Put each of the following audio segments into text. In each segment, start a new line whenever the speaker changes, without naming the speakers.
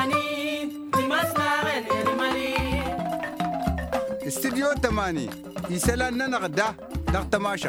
استديو 8 يسالنا نغدا نغتماشا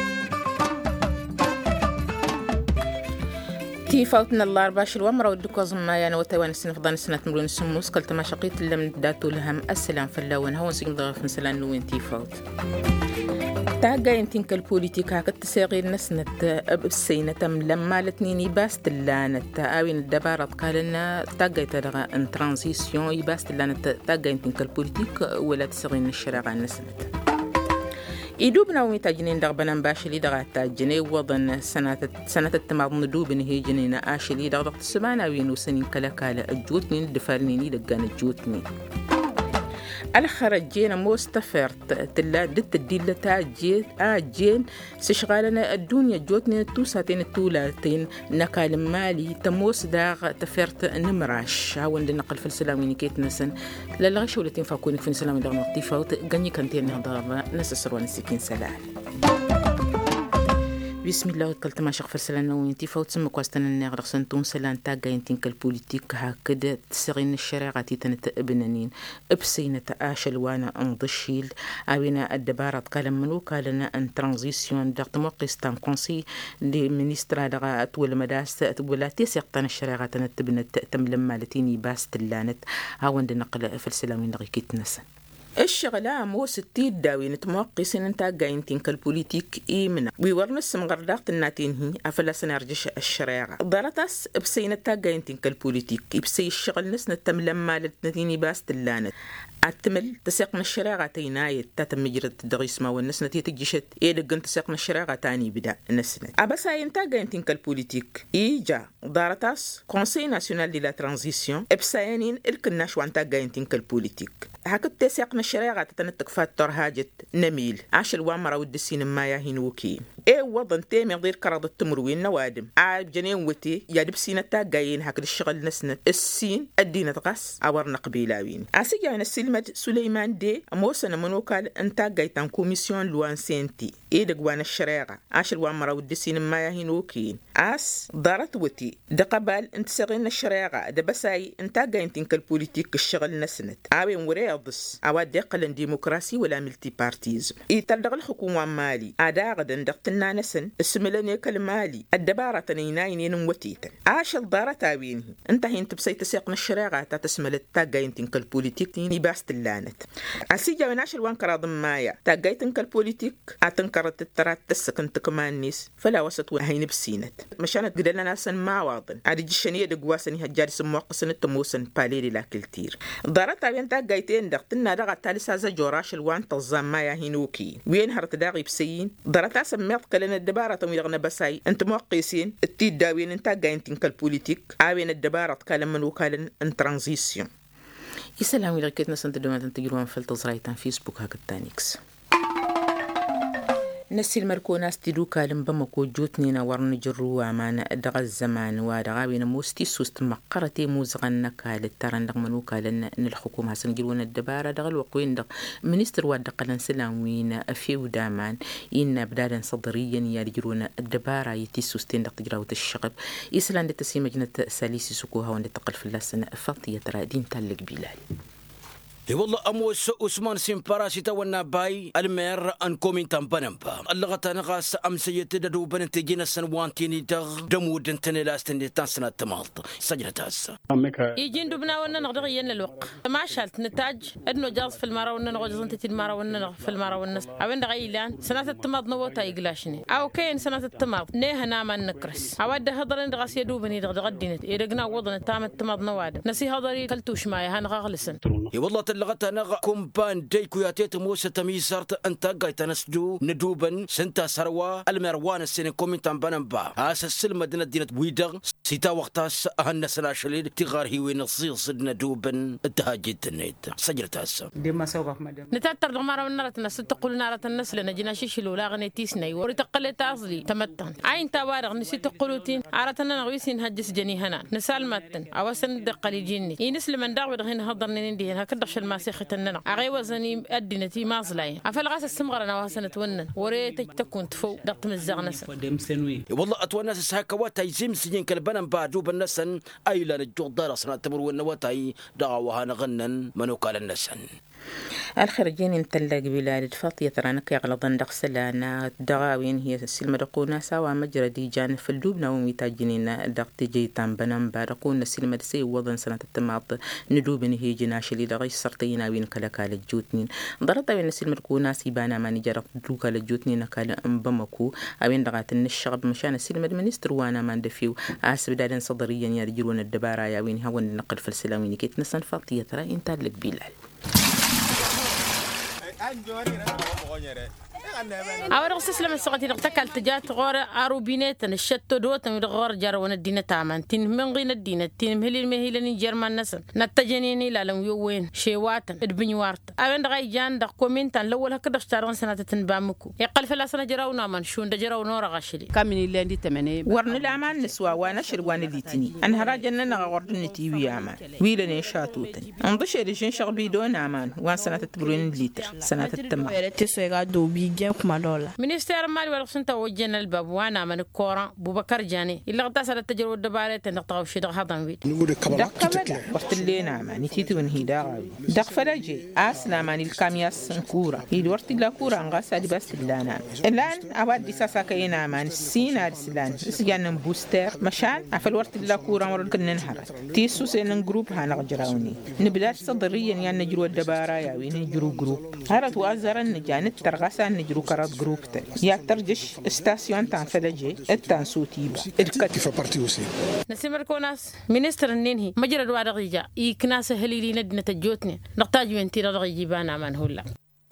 تيفاوتنا الله 24 ومرة ودكو زما يعني وتوان السنة فضان السنة ملون السموس كلت ما شقيت لم داتو لهم السلام فلاون هون سيقن ضغف نسلان نوين تيفاوت تاقا ينتين البوليتيكا كتساقي نسنة بسينة لما لتنيني باست اللانة آوين الدبارة قالنا تاقا يتلغى ان ترانزيسيون يباست اللانة تاقا ينتين البوليتيك ولا تساقين الشراغة نسنة يدوبنا وميتاجنين دغبنا مباشلي دغا تاجني وضن سنة التماض ندوبن هي جنينا آشلي دغ السبانا وينو سنين كلا الجوتني دفرنيني دقان الجوتني الخرجينا مستفرت تلا دت الديلة تاجين سشغالنا الدنيا جوتني توساتين التولاتين نقال مالي تموس داغ تفرت نمراش هاون دي نقل في السلامين كيت نسن للغش ولتين فاكونك في السلامين داغ نقطي فوت غني كنتين هضار نسسر ونسكين سلال بسم الله وكلت ما شغفر سلان وينتي فوت سمك واستن الناغ رخصنتون سلان تاقا ينتين كالبوليتيك هكذا تسغين الشريعة تيتنت ابنانين ابسينة آشل وانا انضشيل اوينا الدبارة قال منو قالنا ان ترانزيسيون داغ تموقستان كونسي دي منيسترا داغا اتول مداس ولا تيسيقتان الشريعة تنتبنت تملما لتيني باس تلانت هاوان دي نقل في السلامين داغي كيت نسن الشغلة مو ستي داوي نتموقي سننتا جاينتين كالبوليتيك إيمنا ويورنس مغرداقت الناتين هي أفلا سنرجش الشريعة ضارتاس بسينتا جاينتين كالبوليتيك بسي الشغل نس نتم لما لتنتيني باس تلانت أتمل تساقنا الشريعة تينايت تاتم مجرد الدغيس ما والنس نتي تجيشت دقن تساقنا الشريعة تاني بدا النسنة أبسا ينتا جاينتين كالبوليتيك إيجا ضارتاس كونسي ناسيونال دي لا ترانزيسيون إبسايانين الكناش وانتا جاينتين كالبوليتيك هكذا تساقنا الشريعة تتنتك فاتر هاجت نميل عاش الوامرة ودسين ما يهينوكي وضن تيمي غير كرض التمروين نوادم عاب جنين وتي يادب سينة تاقاين هكذا الشغل نسنة السين الدينة غاس عورنا قبيلاوين عسيجا من السلمة سليمان دي موسنا منوكال انتاقايتان كوميسيون لوان سينتي دقوان الشريعة عاش الوامرة ودسين ما يهينوكي عاس دارت وتي دقبال انتساقين الشريعة دبساي انتاقاين تنك البوليتيك الشغل نسنت عاوين ورياضس عواد دقل ديمقراسي ولا ملتي بارتيز يتلدغ الحكومة مالي عدا غدا دقتنا نسن اسملني كالمالي الدبارة تنيناين وتيتا عاش الدارة تاوينه انت هين تبسي تسيقنا الشريعة تتسملت تاقاين تنك البوليتيك تيني باست اللانت عسيجا وناش الوان كراض مايا تاقاين تنك البوليتيك اتنكرت الترات تسكن تكمان نيس فلا وسط وهين بسينت مشانت قدلنا ناسا ما واضن عدي الشنية دقواسني هجاري سموقسن التموسن باليري لاكلتير دارة تاوين تاقايتين دقتنا دغا تالسا جوراش الوان تظام ما يهينوكي وين هرت داغي بسين درتا سميت قلنا الدبارة ويغنا بساي انت موقيسين التيد داوين انت جاينتين كالبوليتيك عاوين الدبارة كلام من وكالن ان ترانزيسيون يسلام لكيتنا سنت دوما تنتجرون في التزرايتان فيسبوك هاك التانيكس نسي المركوناس تدو كالم بمكو جوتنينا ورن جروا معنا دغ الزمان ودغاوينا موستي سوست مقرتي موزغنا كال تران دغ منو كالن ان الحكومه سنجلون الدباره دغ الوقوين دغ منستر ودقلن سلاوين فيو دامان ان بدادا صدريا يرجرون الدباره يتي سوستين دغ تجراوت الشغب يسلان تسيم جنة ساليسي سكوها وند تقل في اللسنه فاطيه ترى دين تلق بلال
والله أموس عثمان سيمباراسي تونا باي المير أن كومين تنبنبا اللغة نغاس أمسية تدو بنت جينا سنوانتيني دغ دمود انتني لاستني تنسنا التمالط سجنة تاسا
يجين دبنا ونا نغدغ ين الوق ما شالت نتاج انه جاز في المرا ونا نغوز انت المرا ونا في المرا ونا اوين دغيلان سنه التماض نوتا يقلاشني او كاين سنه التماض نيه ناما نكرس عواد هضر ندغس يدوبني دغ دينت يدغنا وضن تام التماض نواد نسي هضري كلتوش معي هنغغلسن
والله تلغت انا كومبان ديكو ياتيت موسى تميسرت انت قايت نسدو ندوبن سنتا سروا المروان السنه كومنتان بنبا اساس مدينه دينه بويدغ سيتا وقتاس اهن سناشلي تغار هي وين صيص ندوبن التهاجد النيت سجلت هسه
ديما سوق نتاتر دمار ونرت الناس تقول نارة الناس لنا جينا شيشلو لا غنيتيسني ورتقلت اصلي تمتن عين توارغ نسيت قلوتين عرتنا نغويسين هجس جني هنا نسال متن اوسن دقلي جني ينسل من داود هنا هضرني ندي هكذا الماسخة الننا أغي وزني أدينتي مازلاين أفل غاس السمغرنا وهسنة ونن وريتك تكون تفو دقت مزغنس
والله أتوانا سهاك واتاي زمسين كالبنا بعجوب النسن أيلا الجود درسنا تمر والنواتاي دعوها نغنن منو قال النسن
الخرجين انتلق بلاد فاطية ترانك يغلطن دقسلانا دغاوين هي السلمة دقونا سوا مجرى دي جان في اللوبنا وميتاجنين دقت جيتان بنام بارقونا السلمة دسي وضن سنة التماط ندوبن هي جناش اللي دغي سرطينا وين كالكال الجوتنين ضرطا وين السلمة دقونا سيبانا ما نجرق دوكا الجوتنين كال انبمكو اوين دغات النشغب مشان السلمة المنستر وانا ما ندفيو اسب دادن صدريا يرجلون الدبارة يا وين هون نقل في السلاوين كيت نسن فاطية ترى انتلق بلال
أول قصص لما سقطي نقتكل تجات غور أروبينات الشتو دوت من غور جرون الدينة تامان تين من غين الدينة تين مهلي المهيلني جرمان نسن نتجنيني لالم يوين شيواتن البنيوارت أوين دغاي جان دغ كومنتان لول هكذا اشتارون سنة تنبامكو يقل فلا سنة جراونا من شون دجراو نورا غاشلي
كامني اللي عندي تمني ورن الأعمال نسوا وانا شروان اللي تني أنا هراجنا نغوردن تيوي أعمال ويلني شاتوتني انضش رجين شغبي دون أعمال وان سنة تبرين الليتر سنة التمام
منستر مالي والقسنتا وجنا الباب وانا من الكوران بوبكر جاني اللي غتاسل التجربه الدبارة تنقطعوا شي دغ هضم ويت
دقبل وقت اللي نعم نتيتو من هيدا دق فلاجي اسلام عن الكامياس كورا يدورت لا كورا غاس ادي بس لانا الان اودي ساسا كاينا مان سينا رسلان سجان بوستر مشان عفل ورت لا كورا مر كنا نحرس تيسو سين جروب هنغجراوني نبدا صدريا يعني نجرو الدبارة يا وين نجرو جروب هرت وازرن جانت ترغسان نجرو كرات جروب تاني يا ترجش استاسيون تاع فلاجي التان سوتيبا
كيف بارتي وسي
نسمر كوناس منستر النينهي مجرد وارغيجا يكناس هليلي ندنا تجوتني نحتاج وين تيرا رغيجي بانا من هلا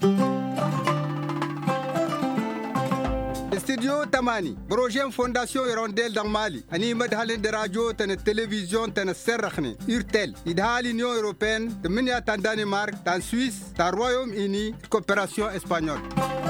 استوديو تماني بروجين فونداسيون يرونديل دان مالي اني مدهالين دراجو تن التلفزيون تن السرخني يرتل يدهالي نيو اوروبيان تمنيا تان دانمارك تان سويس تان رويوم اني كوبيراسيون اسبانيول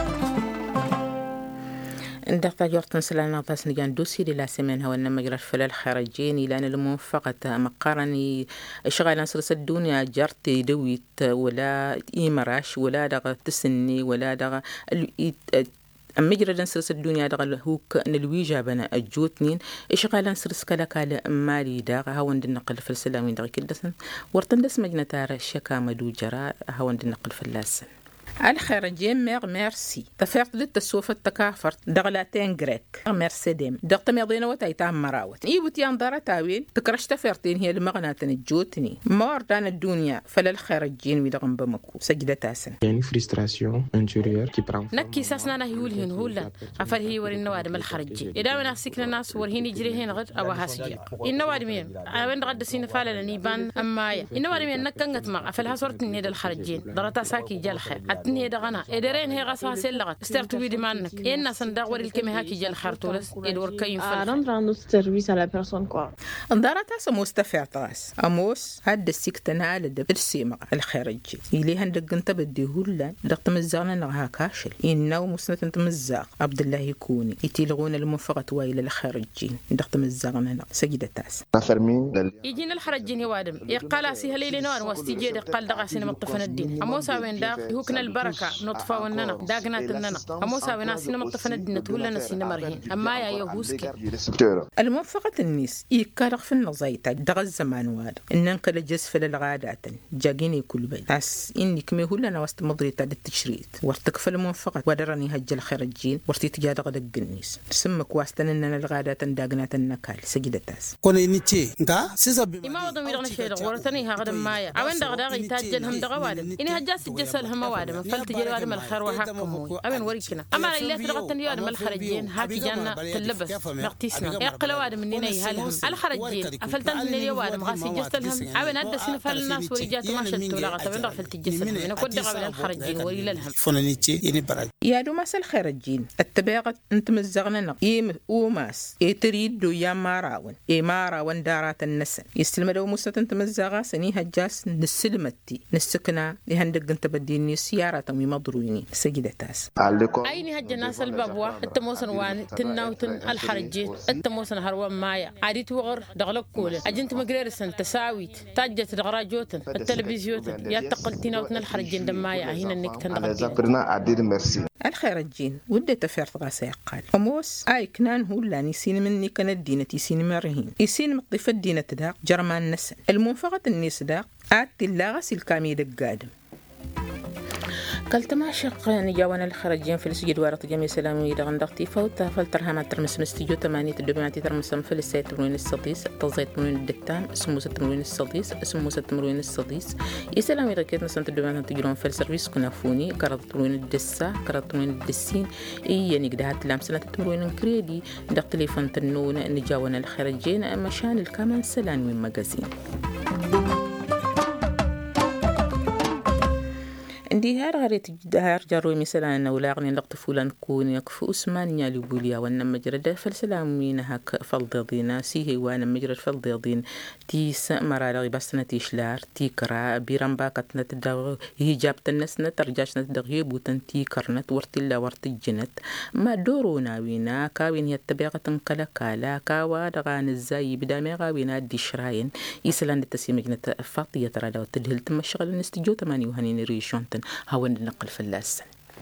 دقت جورتن سلانا باس نجان دوسي لا سمين هو انما جرى في الخارجين لان الموافقه مقارني شغال نصر الدنيا جرتي دويت ولا ايمراش ولا دغ تسني ولا دغ مجرى نصر الدنيا دغ هو نلويجا بنا الجوتنين شغال نصر سكالا مالي دغ هو نقل في السلامين دغ كدسن ورتن دس مجنه تار شكا مدو جرا هو نقل في اللاسن الخارجين ميرسي تفرت للتسوف التكافر دغلاتين غريك مرسيدم دقت ميضينا وتايتام مراوت ايبوتي انظار تاويل تكرش تفرتين هي المغناتن الجوتني موردان الدنيا فللخارجين ويدغن بمكو سجدة تاسن
يعني فريستراسيون انتيريور كي برام
نكي ساسنا نهيولهن هولا افر هي وري النوادم الخارجين اذا وانا سكن الناس ورهين يجريهن غد او هاسجي النوادم وين غد سين فالا نيبان امايا النوادم نكنت ما افل هاسورتن هي الخارجين درتا ساكي جال خير ني دغنا ادرين هي غاسها سلغت استرتو بيدي مانك ان صندوق وري الكمي هاكي جال خرطولس ادور كاين
rendre notre service à la personne quoi
انظرت مستفع طاس اموس هاد السكتنا على السيما الخارجي اللي هندق انت بدي هولا دقت مزانا نغها كاشل انه مسنت انت مزاق عبد الله يكوني يتلغون الموافقه وايل الخارجين دقت مزانا سجدة تاس
يجينا الخارجين يوادم يقال سي هليل نور واستيجي قال دغاسين مطفن الدين اموسا وين داخ هوكنا البركه نطفا وننا داغنات الننا اموسا وين سينما مطفن الدين تقول لنا سينما مرهين اما يا يهوسكي
الموافقة الناس يكارغ في النظايتا دغ الزمان واد إننقل جزف للغادات جاقيني كل بيت عس إني كمي هولنا وست مضريتا للتشريط ورتكف الموافقة ودرني هج الخرجين ورتي تجادغ دق الناس سمك واستن إننا الغادات داقنات النكال سجدة تاس
كوني نيتي نكا سيزا
إما وضم يرغن شيء ورتني هغدم مايا عوين دغ يتاجلهم دغوادم إني هجاس الجسلهم وادم فلتجي وادم الخير وحكمه أبن وريكنا أما اللي ترغتن يوادم الخرجين هاكي جانا تلبس نقتيسنا يقل وادم إننا يهالهم الخرجين أفلتن من اليوادم غاسي جستلهم أبن أدسين فالناس ورجات ما شلتوا لغة بن رفلت الجسد أنا كنت قبل الخرجين وريلهم
فنانيتي يني براج
يا دو مس الخرجين التباغت أنت مزغنا يم وماس يتريد دو يا ماراون ماراون دارات النسن يستلم دو مسات أنت مزغا سني هجاس نسلمتي نسكنا يهندق أنت بدي النسيا سيارة مضروينين سجدة تاس
أيني هجى الناس البابوا التموسن وان تناوتن الحرجين التموسن هروان مايا عاديت وغر دغلق كولة أجنت مقريرسن تساويت تاجت دغراجوتن التلفزيوتن يا تقلتيناوتن الحرجين دمايا هنا نكتن دغلقين
الخير الجين ودي تفيرت غاسي قال أموس أي كنان هو لاني سين مني كان الدينة يسين مرهين يسين مقضيف الدينة تداق جرمان نسن المنفقة الناس داق آت اللاغس الكاميد القادم قلت ما شق نجاونا الخرجين في السجد وارت جميع سلامي دغندقتي فوتا فلترها ما ترمس مستيجو 8 الدبيماتي ترمسم في السيت تمرين السديس تزيت تمرين الدتام اسمه تمرين السديس اسمه تمرين السديس يسلامي ركيت نسنت الدبيمات تجرون في السيرفيس كنافوني كرت تمرين الدسا كرت تمرين الدسين اي نقدها تلام سنه تمرين كريدي دق تليفون تنون نجاونا الخرجين مشان الكمان سلان من مجازين عندي هار جروي مثلا أنا ولاغني لقط فلان كون يكفو اسمان يالي بوليا وانا مجرد فالسلامين هاك فالضيضين سيه وانا مجرد فالضيضين تيس مرارغي بسنا تيشلار تيكرا بيران باكتنا تدغ هجاب تنسنا ترجاشنا تدغ بوتن تيكرنت ورتلا ورتجنت ما دورونا وينا كاوين يتباغة كالا كاوا دغان الزاي بدامي غاوينا دي شراين يسلان التسيمجنة فاطية ترى لو تدهل تمشغل نستجو 8 وهنين ريشونتن هاون نقل في اللاسن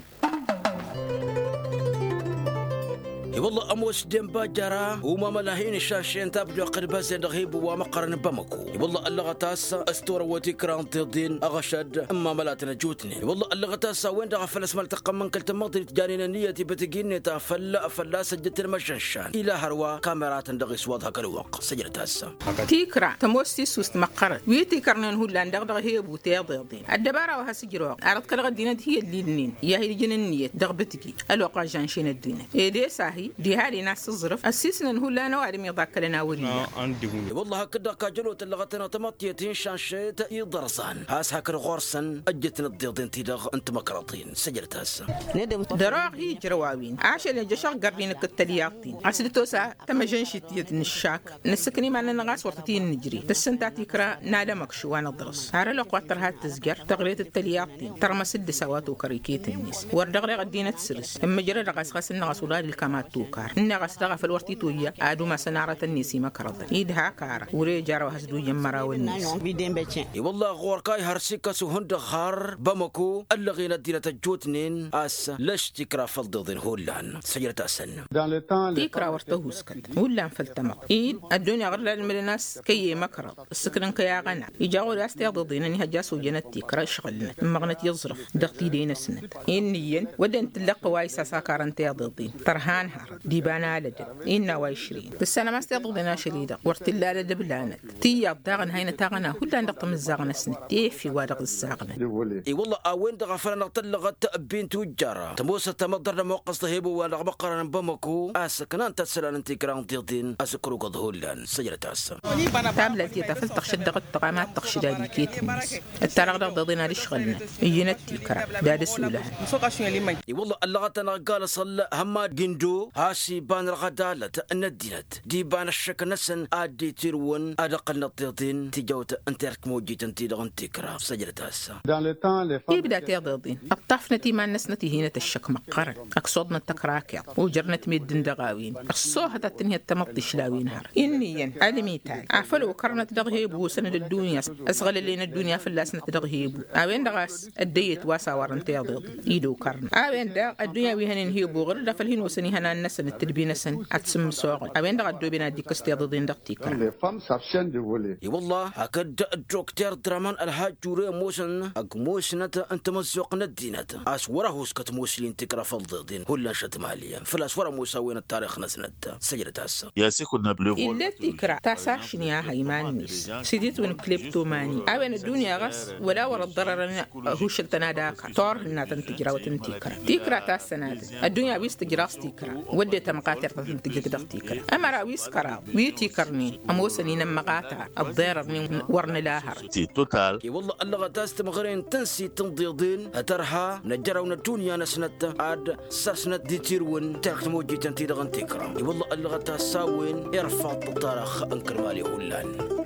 والله أموس دين باجرا وما ملاهين الشاشين تابجو قد بازين رغيب ومقرن بمكو والله اللغة تاسا استورة وتكران تضين أغشد أما ملاتنا جوتني والله اللغة تاسا وين دغا فلس ملتقى من كلت مغدري تجانينا نيتي بتجيني تافلا سجدت المشاشان إلى هروا كاميرات دغي سوادها كالوق سجل تاسا
تيكرا تموستي سوست مقرن ويتيكرنين هو لان دغ هي بوتي ضيضين الدبارة وهسجروا عرض كالغ الدينة هي الليلنين يا هي الجننية دغبتكي الوقع جانشين الدينة إيدي ساهي دي هالي ناس الظرف أساسنا هو لا نوعد يضاك لنا ولينا
والله هكذا كاجلوت اللغتنا تمطيتين شاشيت يضرسان هاس هكر غورسن أجتنا الضيضين تيدغ أنت مكرطين سجلت هسا
دراغ هي جرواوين عاشل يجشغ قربينك التلياقتين عسلتوسا تم جنشتية النشاك نسكني معنا نغاس ورطتين نجري تسنتا تكرا نادا مكشوان الضرس هارا لقواتر هات تزجر تغليت التلياقتين ترمى 6 سوات وكريكيت الناس وردغلي غدينة تسرس اما جرى رغاس غاس النغاس ولاد الكامات توكار النغاس دغا في الورتي تويا ادو ما سنارة النسي مكرض ايدها كارا وري جارو هسدو يمرا والناس
والله غوركاي هرسيكا سهند غار بمكو اللغينا دينة الجوتنين اس لش تكرا فالضيضين هولان سجلت اسن
تكرا ورتهوسكت هولان فلتمق ايد الدنيا غير للناس كي مكرض السكرن كيا غنا يجاو راس تيضضين اني هجاسو جنت تكرا شغلنا مغنت يظرف دغتي دينا سنت انيا ودن تلقى وايسا ساكارن تيضضين ترهان هر ديبانا لد إنا وعشرين السنة ما استيضضنا شريدة ورتلا لد بلانت تياب داغن هاينا تاغنا هلا نقطم الزاغنا سنتي في وادغ الزاغنا
اي والله اوين دغ فلنا طلقت بين توجارة تموسة تمضر موقص طهيب ولا بقرن بمكو اسكن انت سلان انت كران تيضين اسكرو قد هولان سجلت اسا
تابلت يتفلتخ شدغت طقامات تخشدا دي كيت الناس الترغ ضدنا لشغلنا ينتي كرا داد سولها
اي والله اللغتنا قال صلى هما جندو هاسي بان الغدالة الندينت دي بان الشك نسن ادي تيرون ادقل الطيطين تجوت انترك موجيت انتي لغن تكرا سجلت هسا
يبدا تيضضين الطفنتي ما نسنتي هنا الشك مقرن اقصدنا التكراكيا وجرنت ميدن دغاوين الصوها تنهي التمطي شلاوين هر انيا علميتاي عفلو كرنت دغهيبو سند الدنيا اصغل لنا الدنيا فلاسنا دغهيبو اوين دغاس الديت واسا ورن تيضض ايدو كرن اوين دغ الدنيا ويهن هيبو غير دفلهن وسني هنا الناس التربية سن أتسم سوق أوين دغدو بنا ديك استيضين دقتيكا
والله هكذا الدكتور درامان الحاج جوري موسن موسنة أنت مزوقنا الدينة أسوره سكت موسلين تكرا فالضيضين كلها شتماليا فالأسوار موسوين التاريخ نسنت سجلت هسا
إلا تكرا تاساشني هايمان نيس سيديت ون كليبتوماني أوين الدنيا غس ولا ورا الضرر هو شلتنا داكا طور هنا تنتجرا وتنتيكرا تكرا تاسناد الدنيا بيستجرا ستيكرا وديت مقاطع تنتج دقتيكرا أما راويس كرا ويتيكرني أموسني مقاطع الضرر من ورن لاهر
والله اللغة تاستم غيرين تنسي تنضيضين هترها نجرا ونتونيا نسنت عاد ساسنت دي تيرون تاخت موجي تنتي دغن تكرا والله اللغة تاساوين ارفع الطارخ انكر مالي هولان